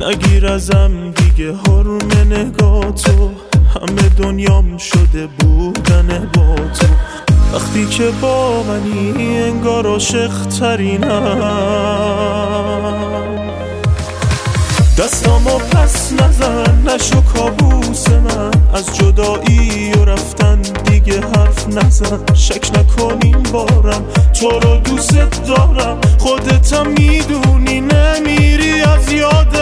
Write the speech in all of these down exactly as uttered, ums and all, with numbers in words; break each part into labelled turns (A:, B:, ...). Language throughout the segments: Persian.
A: نگیر ازم دیگه حرم نگاتو، همه دنیام شده بودن با تو. وقتی که با منی انگار عاشق ترینم، دستامو پس نزن نشو کابوس من، از جدایی و رفتن دیگه حرف نزن. شک نکن این بارم تو رو دوست دارم، خودتم میدونی نمیری از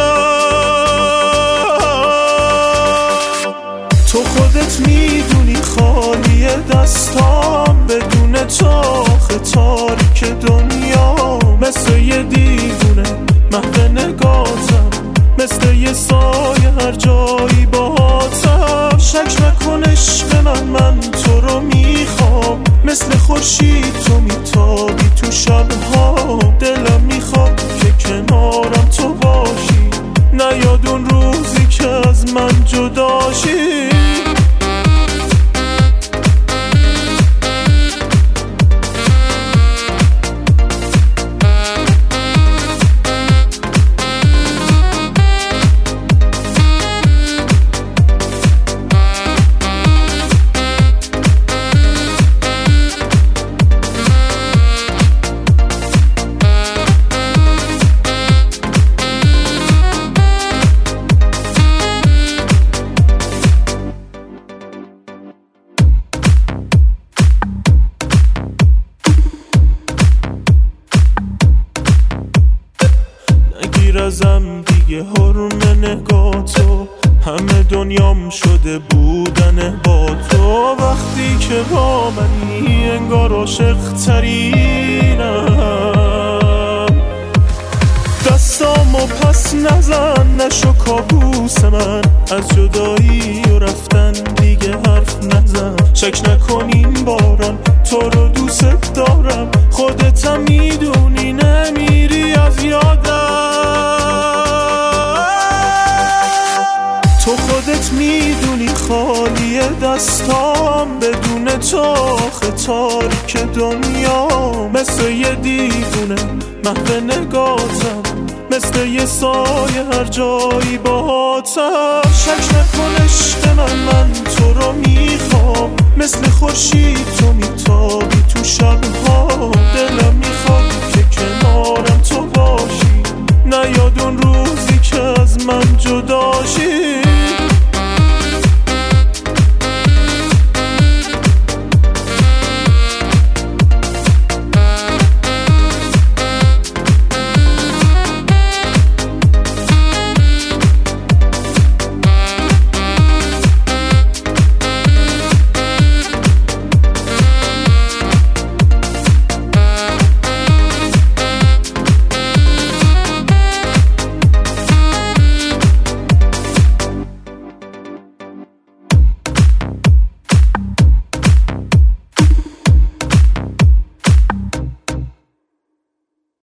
A: یادم. تو خودت میدونی خالی دستام، بدون تاخ تاریک دنیا. مثل یه دیوونه محو نگاتم، مثل یه سایه هر جایی باهاتم. شک نکن عشق من، من تو رو میخوام، مثل خورشید تو میتابی تو شبها. دلم میخواد که کنارم تو باشی، نیاد اون روزی که از من جداشی. نگیر ازم دیگه حرم نگاتو، همه دنیام شده بودن با تو. وقتی که با منی انگار عاشق ترینم، دستامو پس نزن نشو کابوس من، از جدایی و رفتن دیگه حرف نزن. شک نکن این بارم تو رو دوست دارم، خودتم میدونی نمیری از یادم. تو خودت میدونی خالی دستام، بدون تاخ تاریک دنیا. مثل یه دیوونه محو نگاتم، مثل یه سایه هر جایی باهاتم. شک نکن عشق من، من تو رو میخوام، مثل خورشید تو میتابی تو شبها.